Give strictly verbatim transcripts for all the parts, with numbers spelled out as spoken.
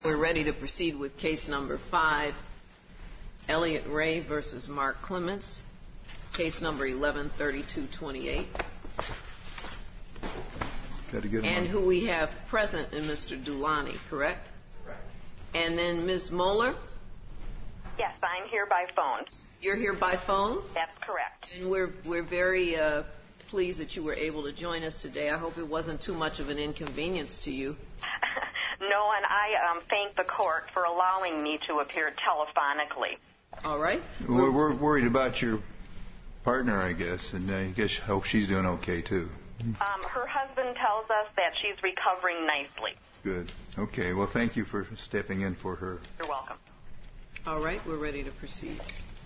We're ready to proceed with case number five, Elliot Ray versus Mark Clements, case number eleven thirty-two twenty-eight. And who we have present is Mister Dulani, correct? Correct. And then Miz Moeller? Yes, I'm here by phone. You're here by phone? That's correct. And we're we're very uh, pleased that you were able to join us today. I hope it wasn't too much of an inconvenience to you. No, and I um, thank the court for allowing me to appear telephonically. All right. We're, we're worried about your partner, I guess, and I guess hope she's doing okay, too. Um, her husband tells us that she's recovering nicely. Good. Okay. Well, thank you for stepping in for her. You're welcome. All right. We're ready to proceed.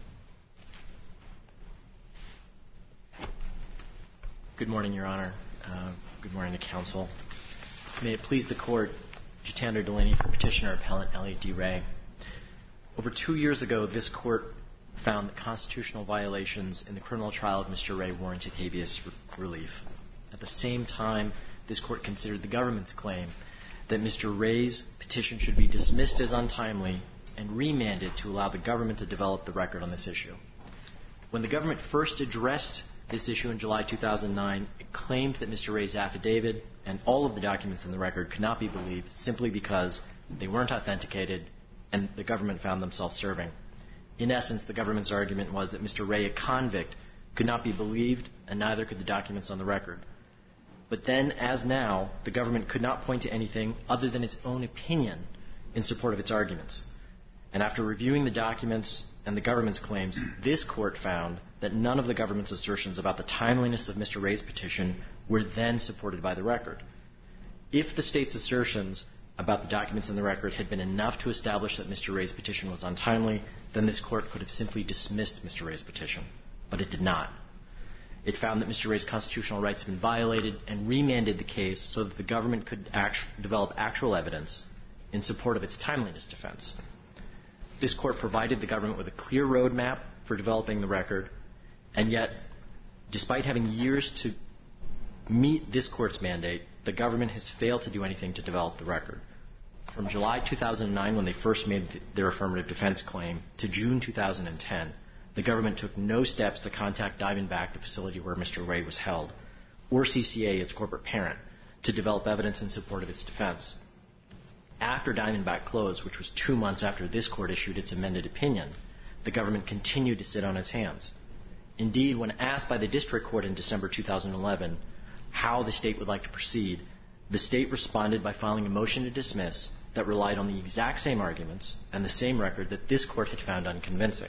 Good morning, Your Honor. Uh, good morning to counsel. May it please the court, Jitendra Delaney for petitioner appellant Elliot D. Ray. Over two years ago, this court found that constitutional violations in the criminal trial of Mister Ray warranted habeas relief. At the same time, this court considered the government's claim that Mister Ray's petition should be dismissed as untimely and remanded to allow the government to develop the record on this issue. When the government first addressed this issue in July two thousand nine, it claimed that Mister Ray's affidavit and all of the documents in the record could not be believed simply because they weren't authenticated and the government found themselves serving. In essence, the government's argument was that Mister Ray, a convict, could not be believed, and neither could the documents on the record. But then, as now, the government could not point to anything other than its own opinion in support of its arguments. And after reviewing the documents and the government's claims, this court found that none of the government's assertions about the timeliness of Mister Ray's petition were then supported by the record. If the state's assertions about the documents in the record had been enough to establish that Mister Ray's petition was untimely, then this court could have simply dismissed Mister Ray's petition. But it did not. It found that Mister Ray's constitutional rights had been violated and remanded the case so that the government could act, develop actual evidence in support of its timeliness defense. This court provided the government with a clear roadmap for developing the record, and yet, despite having years to meet this court's mandate, the government has failed to do anything to develop the record. From July two thousand nine, when they first made their affirmative defense claim, to June two thousand ten, the government took no steps to contact Diamondback, the facility where Mister Ray was held, or C C A, its corporate parent, to develop evidence in support of its defense. After Diamondback closed, which was two months after this court issued its amended opinion, the government continued to sit on its hands. Indeed, when asked by the district court in December two thousand eleven how the state would like to proceed, the state responded by filing a motion to dismiss that relied on the exact same arguments and the same record that this court had found unconvincing.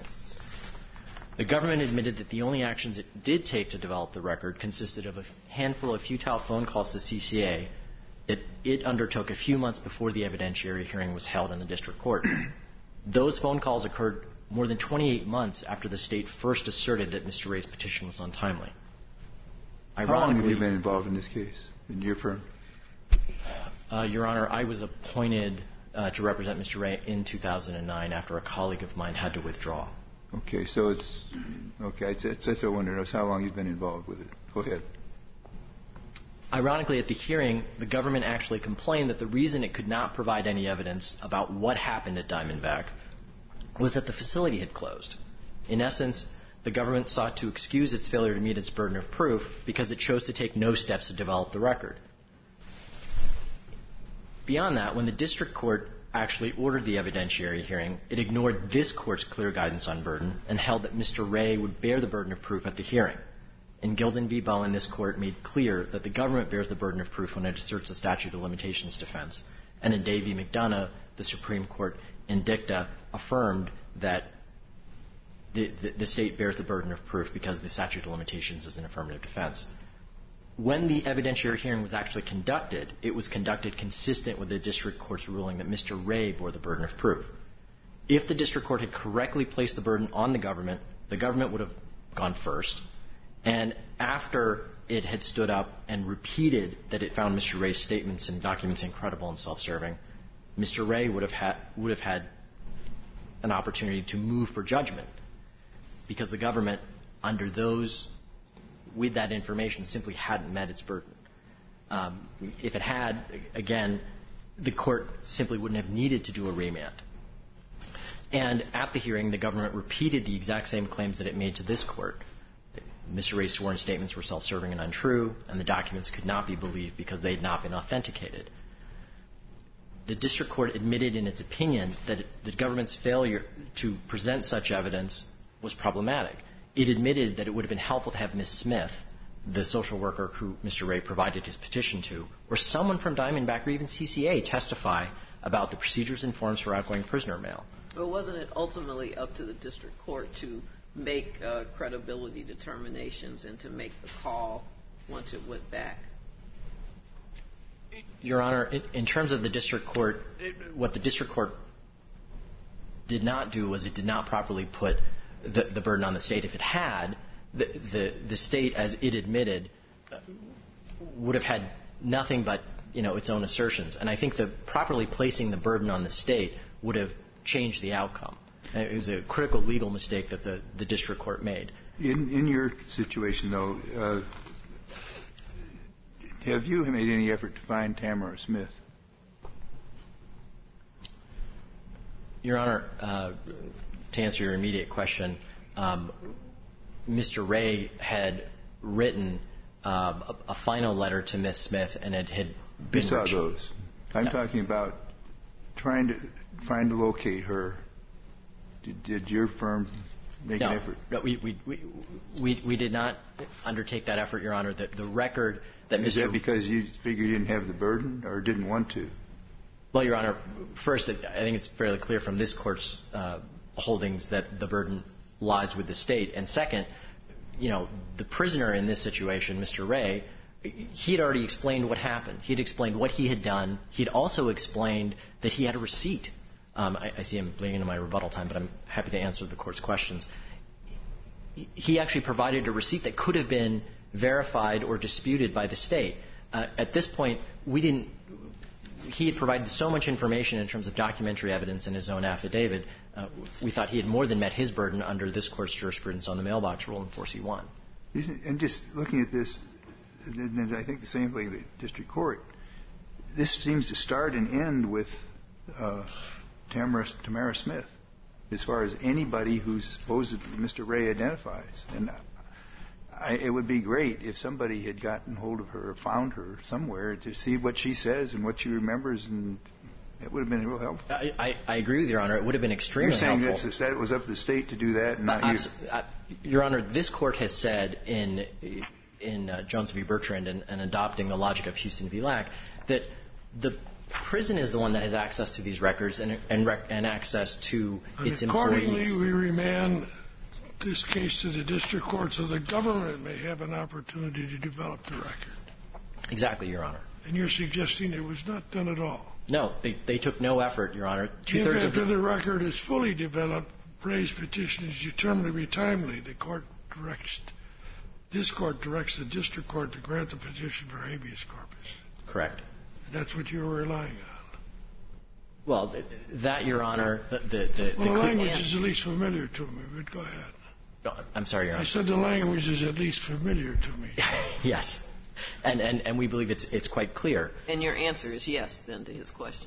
The government admitted that the only actions it did take to develop the record consisted of a handful of futile phone calls to C C A that it undertook a few months before the evidentiary hearing was held in the district court. Those phone calls occurred more than twenty-eight months after the state first asserted that Mister Ray's petition was untimely. How long have you been involved in this case, in your firm? Uh, Your Honor, I was appointed uh, to represent Mister Ray in two thousand nine after a colleague of mine had to withdraw. Okay, so it's, okay, it's, it's just I wonder how long you've been involved with it. Go ahead. Ironically, at the hearing, the government actually complained that the reason it could not provide any evidence about what happened at Diamondback was that the facility had closed. In essence, the government sought to excuse its failure to meet its burden of proof because it chose to take no steps to develop the record. Beyond that, when the district court actually ordered the evidentiary hearing, it ignored this court's clear guidance on burden and held that Mister Ray would bear the burden of proof at the hearing. In Gilden v. Bowen, this court made clear that the government bears the burden of proof when it asserts a statute of limitations defense. And in Day v. McDonough, the Supreme Court in dicta affirmed that the, the, the state bears the burden of proof because the statute of limitations is an affirmative defense. When the evidentiary hearing was actually conducted, it was conducted consistent with the district court's ruling that Mister Ray bore the burden of proof. If the district court had correctly placed the burden on the government, the government would have gone first. And after it had stood up and repeated that it found Mister Ray's statements and documents incredible and self-serving, Mister Ray would have had, would have had an opportunity to move for judgment because the government, under those, with that information, simply hadn't met its burden. Um, if it had, again, the court simply wouldn't have needed to do a remand. And at the hearing, the government repeated the exact same claims that it made to this court. Mister Ray's sworn statements were self-serving and untrue, and the documents could not be believed because they had not been authenticated. The district court admitted in its opinion that the government's failure to present such evidence was problematic. It admitted that it would have been helpful to have Miz Smith, the social worker who Mister Ray provided his petition to, or someone from Diamondback or even C C A testify about the procedures and forms for outgoing prisoner mail. Well, wasn't it ultimately up to the district court to make uh, credibility determinations and to make the call once it went back? Your Honor, in, in terms of the district court, it, what the district court did not do was it did not properly put the, the burden on the state. If it had, the, the, the state, as it admitted, uh, would have had nothing but, you know, its own assertions. And I think that properly placing the burden on the state would have changed the outcome. It was a critical legal mistake that the, the district court made. In, in your situation, though, uh, have you made any effort to find Tamara Smith? Your Honor, uh, to answer your immediate question, um, Mister Ray had written uh, a, a final letter to Miz Smith, and it had been... You saw those. I'm no. talking about trying to trying to locate her. Did, did your firm make no, an effort? No, we, we, we, we, we did not undertake that effort, Your Honor. The, the record that Is Mister that because you figured you didn't have the burden or didn't want to? Well, Your Honor, first, I think it's fairly clear from this Court's uh, holdings that the burden lies with the State. And second, you know, the prisoner in this situation, Mister Ray, he had already explained what happened. He had explained what he had done. He had also explained that he had a receipt. Um, I, I see I'm bleeding into my rebuttal time, but I'm happy to answer the Court's questions. He actually provided a receipt that could have been verified or disputed by the State. Uh, at this point, we didn't – he had provided so much information in terms of documentary evidence in his own affidavit, uh, we thought he had more than met his burden under this Court's jurisprudence on the mailbox rule in four C one. And just looking at this, and I think the same way the district court, this seems to start and end with uh, Tamara, Tamara Smith, as far as anybody who's supposedly Mister Ray identifies. And I, it would be great if somebody had gotten hold of her or found her somewhere to see what she says and what she remembers, and it would have been real helpful. I, I, I agree with Your Honor. It would have been extremely helpful. You're saying that it was up to the State to do that and not uh, you? Uh, Your Honor, this Court has said in in uh, Jones v. Bertrand and, and adopting the logic of Houston v. Lack that the prison is the one that has access to these records and and, rec- and access to and its accordingly, employees. We remand this case to the district court so the government may have an opportunity to develop the record. Exactly, Your Honor. And you're suggesting it was not done at all? No, they, they took no effort, Your Honor. Two-thirds If after the, the record is fully developed, Ray's petition is determined to be timely, the court directs, this court directs the district court to grant the petition for habeas corpus. Correct. And that's what you're relying on. Well, th- that, Your Honor, the... the, the well, the, the language cl- is at least familiar to me, but go ahead. No, I'm sorry, Your Honor. I said the language is at least familiar to me. Yes. And, and and we believe it's it's quite clear. And your answer is yes, then, to his question,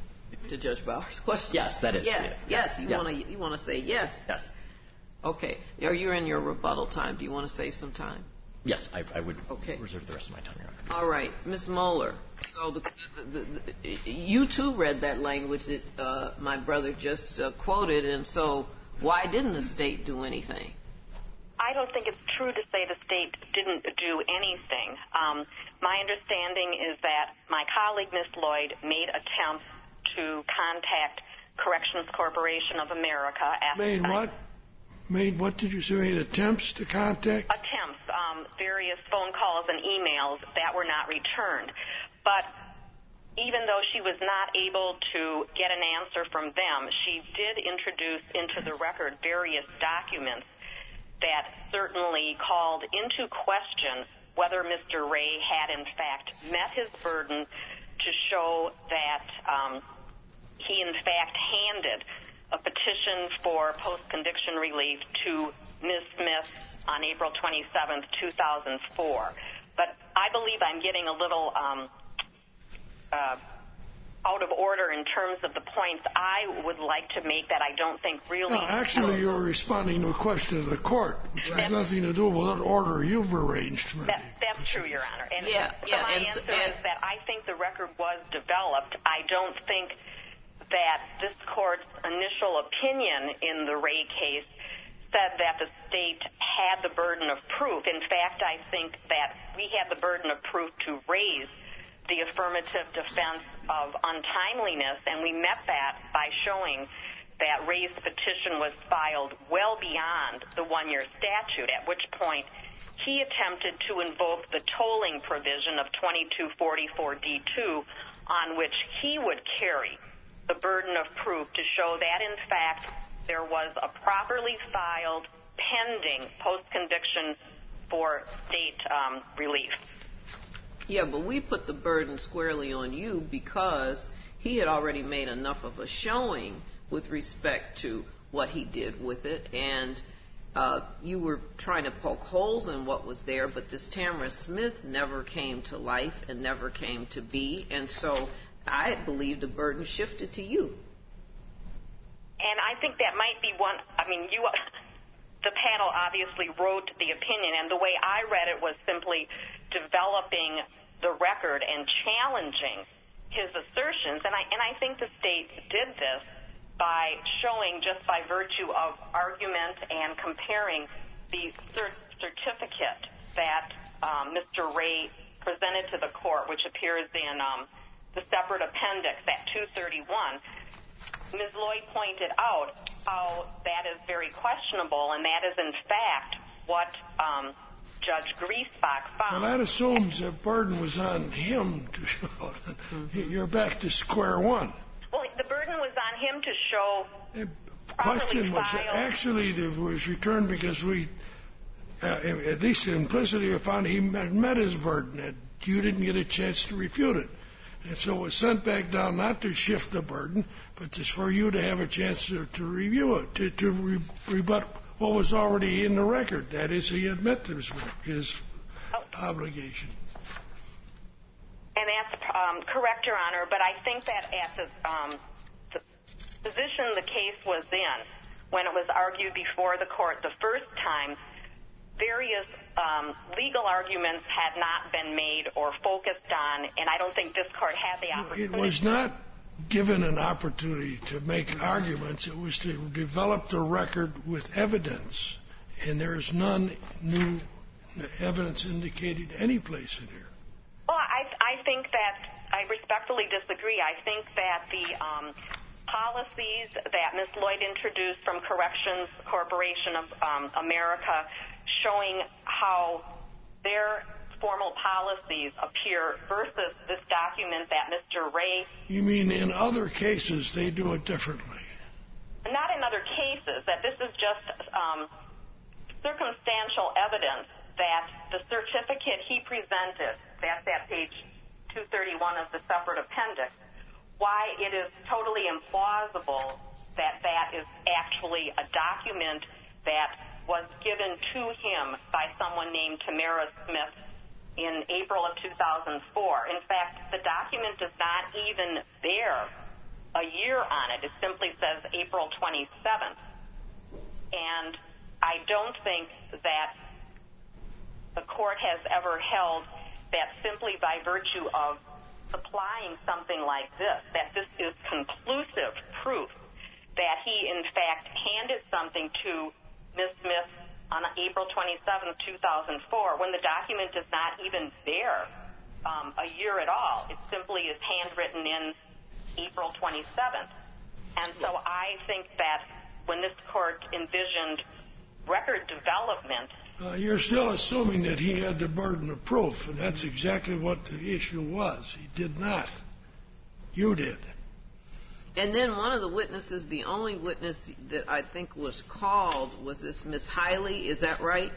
to Judge Bauer's question. Yes, that is. Yes, yes. yes. You yes. want to you want to say yes. Yes. Okay. Are you in your rebuttal time? Do you want to save some time? Yes, I, I would okay. reserve the rest of my time, Your Honor. All right, Miz Moeller. So the, the, the, the, you too read that language that uh, my brother just uh, quoted, and so why didn't the state do anything? I don't think it's true to say the state didn't do anything. Um, my understanding is that my colleague, Miz Lloyd, made attempts to contact Corrections Corporation of America. Made what? Made what did you say? Made attempts to contact? Attempts, um, various phone calls and emails that were not returned. But even though she was not able to get an answer from them, she did introduce into the record various documents that certainly called into question whether Mister Ray had, in fact, met his burden to show that um, he, in fact, handed a petition for post-conviction relief to Miz Smith on April twenty-seventh, two thousand four. But I believe I'm getting a little um, uh, out of order in terms of the points I would like to make that I don't think really... No, actually, you're responding to a question of the court, which has nothing to do with what order you've arranged. That, that's true, Your Honor. And yeah, so yeah, my and, answer and, is that I think the record was developed. I don't think that this court's initial opinion in the Ray case said that the state had the burden of proof. In fact, I think that we had the burden of proof to raise the affirmative defense of untimeliness, and we met that by showing that Ray's petition was filed well beyond the one-year statute, at which point he attempted to invoke the tolling provision of twenty-two forty-four D two, on which he would carry the burden of proof to show that, in fact, there was a properly filed, pending post-conviction for state um, relief. Yeah, but we put the burden squarely on you because he had already made enough of a showing with respect to what he did with it, and uh, you were trying to poke holes in what was there, but this Tamara Smith never came to life and never came to be, and so I believe the burden shifted to you. And I think that might be one, I mean, you, the panel obviously wrote the opinion, and the way I read it was simply developing the record and challenging his assertions. And I, and I think the state did this by showing, just by virtue of argument and comparing the cert- certificate that um, Mister Ray presented to the court, which appears in um, the separate appendix at two thirty-one. Miz Lloyd pointed out how that is very questionable, and that is, in fact, what um, Judge Griesbach found. Well, that assumes the burden was on him to show. Mm-hmm. You're back to square one. Well, the burden was on him to show. The question was filed. actually it was returned because we, uh, at least implicitly, found he met, met his burden. That you didn't get a chance to refute it. And so it was sent back down not to shift the burden, but just for you to have a chance to, to review it, to, to re, rebut what was already in the record. That is, he admitted his, his oh. obligation. And that's um, correct, Your Honor, but I think that at the, um, the position the case was in, when it was argued before the court the first time, various um, legal arguments had not been made or focused on, and I don't think this court had the opportunity. It was not given an opportunity to make arguments. It was to develop the record with evidence, and there is none new evidence indicated any place in here. Well, I, I think that I respectfully disagree. I think that the um, policies that Miz Lloyd introduced from Corrections Corporation of um, America, showing how their formal policies appear versus this document that Mister Ray... You mean in other cases they do it differently? Not in other cases, that this is just um, circumstantial evidence that the certificate he presented, that's at page two thirty-one of the separate appendix, why it is totally implausible that that is actually a document that was given to him by someone named Tamara Smith in April of two thousand four. In fact, the document does not even bear a year on it. It simply says April twenty-seventh. And I don't think that the court has ever held that simply by virtue of supplying something like this, that this is conclusive proof that he, in fact, handed something to Miz Smith on April twenty-seventh, two thousand four, when the document does not even bear um, a year at all. It simply is handwritten in April twenty-seventh. And so I think that when this court envisioned record development... Uh, you're still assuming that he had the burden of proof, and that's exactly what the issue was. He did not. You did. And then one of the witnesses, the only witness that I think was called, was this Miss Hiley. Is that right?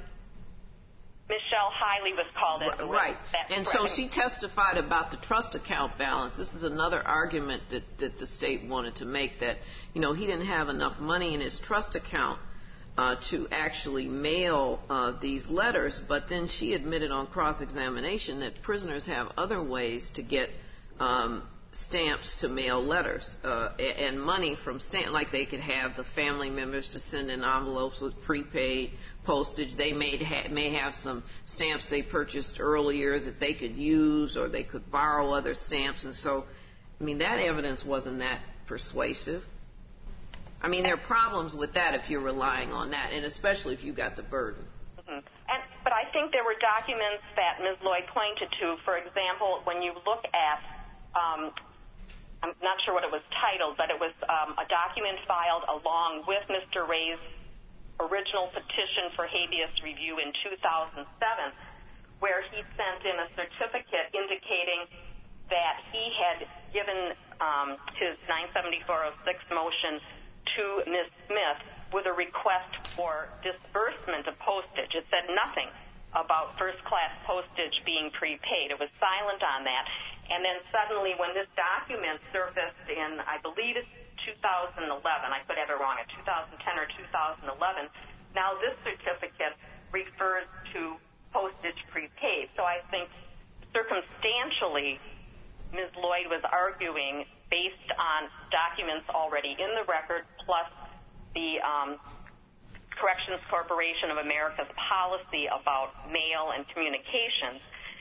Michelle Hiley was called as a witness. Right. And so she testified about the trust account balance. This is another argument that, that the state wanted to make, that, you know, he didn't have enough money in his trust account uh, to actually mail uh, these letters. But then she admitted on cross-examination that prisoners have other ways to get um, stamps to mail letters uh, and money from stamp, like they could have the family members to send in envelopes with prepaid postage. They may ha- may have some stamps they purchased earlier that they could use, or they could borrow other stamps. And so, I mean, that evidence wasn't that persuasive. I mean, there are problems with that if you're relying on that, and especially if you got the burden. Mm-hmm. And, but I think there were documents that Miz Lloyd pointed to. For example, when you look at, um, I'm not sure what it was titled, but it was um, a document filed along with Mister Ray's original petition for habeas review in two thousand seven, where he sent in a certificate indicating that he had given um, his nine seventy-four oh six motion to Miz Smith with a request for disbursement of postage. It said nothing about first-class postage being prepaid. It was silent on that. And then suddenly when this document surfaced in, I believe it's two thousand eleven, I could have it wrong, at two thousand ten or two thousand eleven, now this certificate refers to postage prepaid. So I think circumstantially, Miz Lloyd was arguing based on documents already in the record, plus the um, Corrections Corporation of America's policy about mail and communications,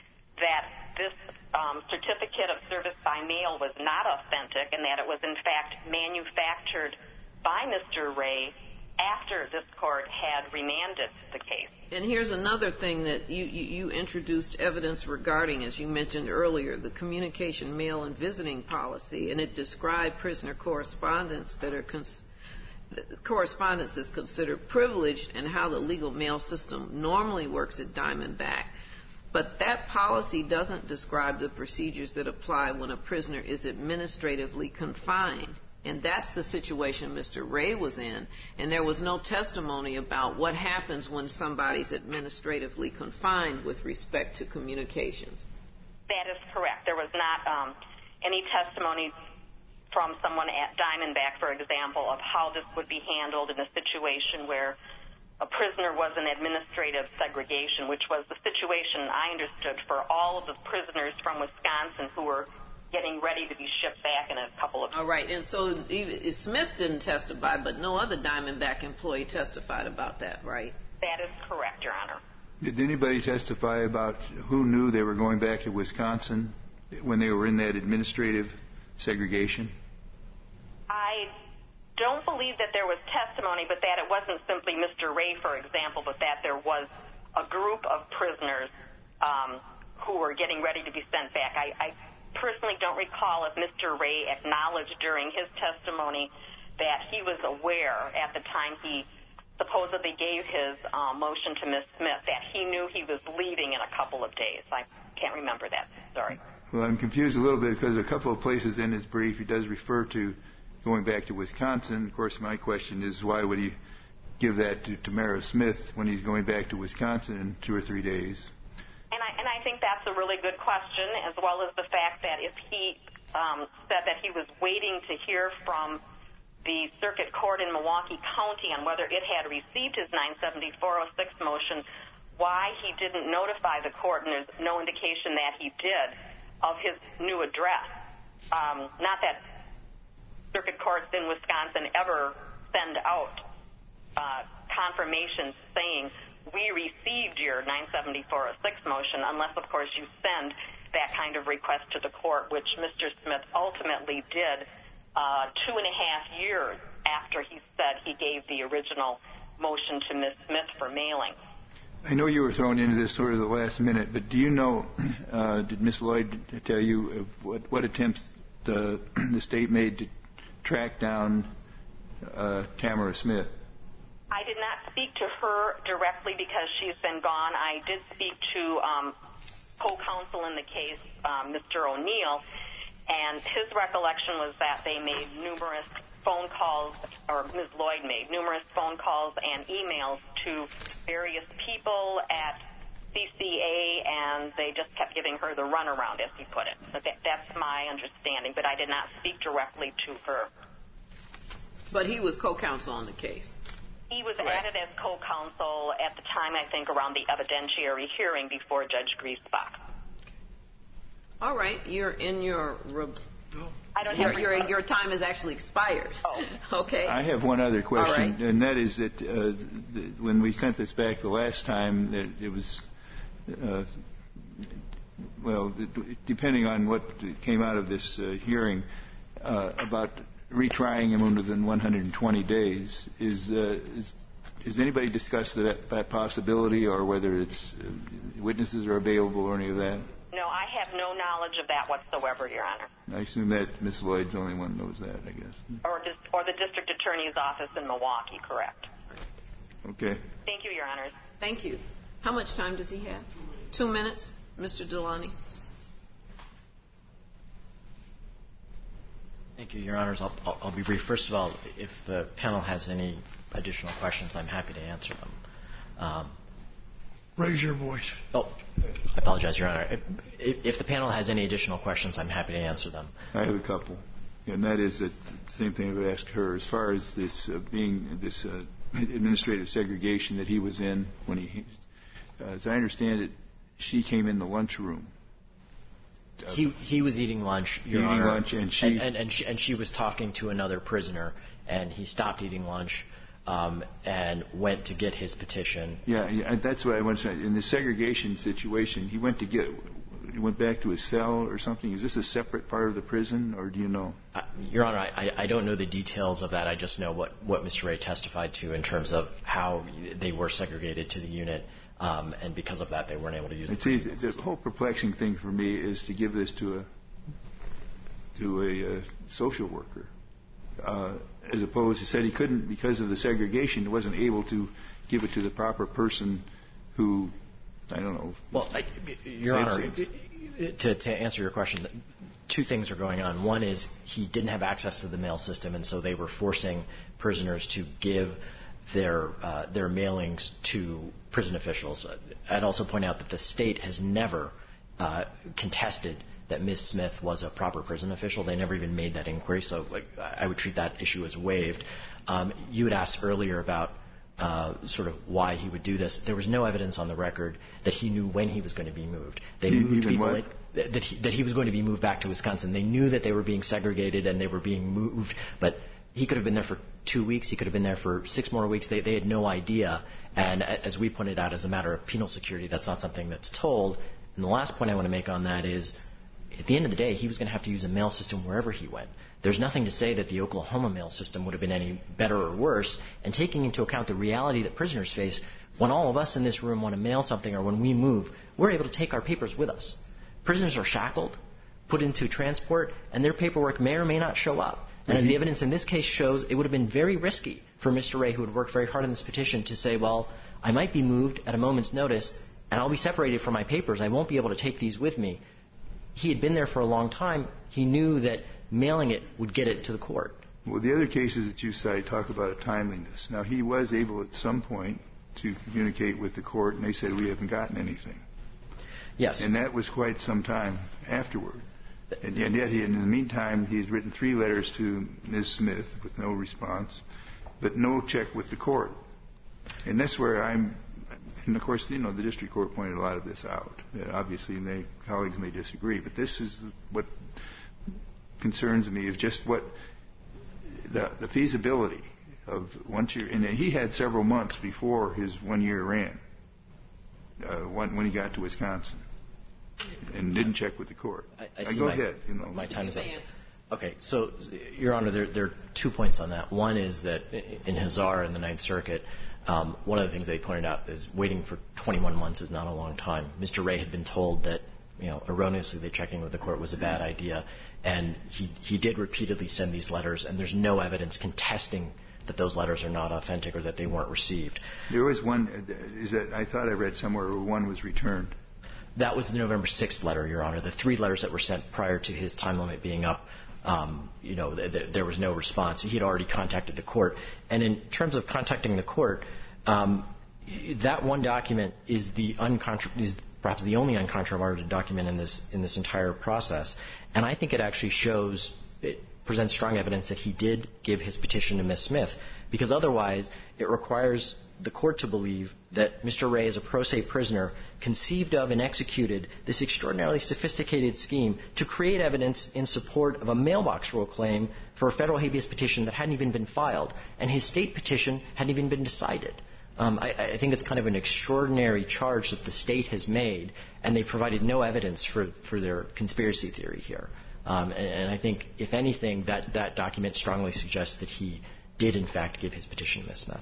that this um, certificate of service by mail was not authentic, and that it was in fact manufactured by Mister Ray after this court had remanded the case. And here's another thing that you, you, you introduced evidence regarding, as you mentioned earlier, the communication, mail, and visiting policy, and it described prisoner correspondence that are cons- correspondence that's considered privileged, and how the legal mail system normally works at Diamondback. But that policy doesn't describe the procedures that apply when a prisoner is administratively confined. And that's the situation Mister Ray was in. And there was no testimony about what happens when somebody's administratively confined with respect to communications. That is correct. There was not um, any testimony from someone at Diamondback, for example, of how this would be handled in a situation where a prisoner was in administrative segregation, which was the situation I understood for all of the prisoners from Wisconsin who were getting ready to be shipped back in a couple of... All right, and so Smith didn't testify, but no other Diamondback employee testified about that, right? That is correct, Your Honor. Did anybody testify about who knew they were going back to Wisconsin when they were in that administrative segregation? I don't believe that there was testimony, but that it wasn't simply Mister Ray, for example, but that there was a group of prisoners um, who were getting ready to be sent back. I, I personally don't recall if Mister Ray acknowledged during his testimony that he was aware at the time he supposedly gave his uh, motion to Miz Smith that he knew he was leaving in a couple of days. I can't remember that. Sorry. Well, I'm confused a little bit because a couple of places in his brief he does refer to going back to Wisconsin. Of course, my question is, why would he give that to Tamara Smith when he's going back to Wisconsin in two or three days? And I, and I think that's a really good question, as well as the fact that if he um, said that he was waiting to hear from the circuit court in Milwaukee County on whether it had received his nine seventy-four oh six motion, why he didn't notify the court, and there's no indication that he did, of his new address. Um, not that circuit courts in Wisconsin ever send out uh, confirmations saying, we received your nine seventy-four oh six motion, unless, of course, you send that kind of request to the court, which Mister Smith ultimately did uh, two and a half years after he said he gave the original motion to Miz Smith for mailing. I know you were thrown into this sort of the last minute, but do you know, uh, did Miz Lloyd tell you of what, what attempts the, the state made to track down uh, Tamara Smith? I did not speak to her directly because she's been gone. I did speak to um, co-counsel in the case, um, Mister O'Neill, and his recollection was that they made numerous phone calls, or Miz Lloyd made numerous phone calls and emails to various people at C C A, and they just kept giving her the runaround, as he put it. But that, that's my understanding, but I did not speak directly to her. But he was co-counsel on the case. He was Correct. added as co-counsel at the time, I think, around the evidentiary hearing before Judge Griesbach. All right, you're in your re- I don't Your, have your, your time has actually expired. Oh. Okay. I have one other question, All right. and that is that uh, the, when we sent this back the last time, that it was, uh, well, depending on what came out of this uh, hearing uh, about retrying him within one hundred twenty days, is, uh, is has anybody discussed that, that possibility, or whether it's uh, witnesses are available or any of that? No, I have no knowledge of that whatsoever, Your Honor. I assume that Miz Lloyd's the only one who knows that, I guess. Or, dis- or the district attorney's office in Milwaukee, correct. Okay. Thank you, Your Honors. Thank you. How much time does he have? Two minutes, Mister Delani. Thank you, Your Honors. I'll, I'll, I'll be brief. First of all, if the panel has any additional questions, I'm happy to answer them. Um, Raise your voice. oh, I apologize, Your Honor. If, if the panel has any additional questions, I'm happy to answer them. I have a couple, and that is that the same thing I would ask her as far as this uh, being this uh, administrative segregation that he was in when he, uh, as I understand it, she came in the lunchroom. Uh, He he was eating lunch, Your eating Honor, lunch, and she and, and, and she and she was talking to another prisoner, and he stopped eating lunch um, and went to get his petition. Yeah, yeah, that's what I want to say. In the segregation situation, he went to get, he went back to his cell or something. Is this a separate part of the prison, or do you know? Uh, Your Honor, I, I don't know the details of that. I just know what, what Mister Ray testified to in terms of how they were segregated to the unit, um, and because of that, they weren't able to use the See, prison. the whole perplexing thing for me is to give this to a to a uh, social worker. Uh, as opposed, he said he couldn't, because of the segregation, he wasn't able to give it to the proper person who, I don't know. Well, I, Your Honor, to, to answer your question, two things are going on. One is he didn't have access to the mail system, and so they were forcing prisoners to give their uh, their mailings to prison officials. I'd also point out that the state has never uh, contested that Miz Smith was a proper prison official. They never even made that inquiry, so like, I would treat that issue as waived. Um, you had asked earlier about uh, sort of why he would do this. There was no evidence on the record that he knew when he was going to be moved. They He- moved even people what? that, that, he, that he was going to be moved back to Wisconsin. They knew that they were being segregated and they were being moved, but he could have been there for two weeks. He could have been there for six more weeks. They, they had no idea. And as we pointed out, as a matter of penal security, that's not something that's told. And the last point I want to make on that is, at the end of the day, he was going to have to use a mail system wherever he went. There's nothing to say that the Oklahoma mail system would have been any better or worse. And taking into account the reality that prisoners face, when all of us in this room want to mail something or when we move, we're able to take our papers with us. Prisoners are shackled, put into transport, and their paperwork may or may not show up. And as the evidence in this case shows, it would have been very risky for Mister Ray, who had worked very hard on this petition, to say, well, I might be moved at a moment's notice, and I'll be separated from my papers. I won't be able to take these with me. He had been there for a long time. He knew that mailing it would get it to the court. Well, the other cases that you cite talk about a timeliness. Now, he was able at some point to communicate with the court, and they said, we haven't gotten anything. Yes. And that was quite some time afterward. And yet, yet he, in the meantime, he's written three letters to Miz Smith with no response, but no check with the court. And that's where I'm, and of course, you know, the district court pointed a lot of this out. Uh, obviously, my colleagues may disagree, but this is what concerns me, is just what the, the feasibility of once you're, and he had several months before his one year ran, uh, when, when he got to Wisconsin, and didn't check with the court. I, I uh, see go my, ahead. You know. My time is up. Okay, so, Your Honor, there, there are two points on that. One is that in Hazar in the Ninth Circuit, um, one of the things they pointed out is waiting for twenty-one months is not a long time. Mister Ray had been told that, you know, erroneously that checking with the court was a bad idea, and he, he did repeatedly send these letters, and there's no evidence contesting that those letters are not authentic or that they weren't received. There was one, is that I thought I read somewhere where one was returned. That was the November sixth letter, Your Honor. The three letters that were sent prior to his time limit being up, um, you know, th- th- there was no response. He had already contacted the court. And in terms of contacting the court, um, that one document is the uncontro- is perhaps the only uncontroverted document in this in this entire process. And I think it actually shows, it presents strong evidence that he did give his petition to Miz Smith, because otherwise it requires the court to believe that Mister Ray, as a pro se prisoner, conceived of and executed this extraordinarily sophisticated scheme to create evidence in support of a mailbox rule claim for a federal habeas petition that hadn't even been filed, and his state petition hadn't even been decided. Um, I, I think it's kind of an extraordinary charge that the state has made, and they provided no evidence for, for their conspiracy theory here. Um, and, and I think, if anything, that, that document strongly suggests that he did, in fact, give his petition to Miz Smith.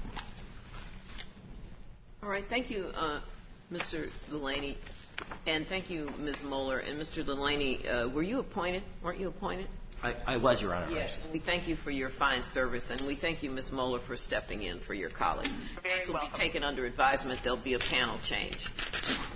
All right. Thank you, uh, Mister Delaney. And thank you, Miz Moeller. And Mister Delaney, uh, were you appointed? Weren't you appointed? I, I was, Your Honor. Yes. And we thank you for your fine service, and we thank you, Miz Moeller, for stepping in for your colleague. Very This will welcome. be taken under advisement. There'll be a panel change.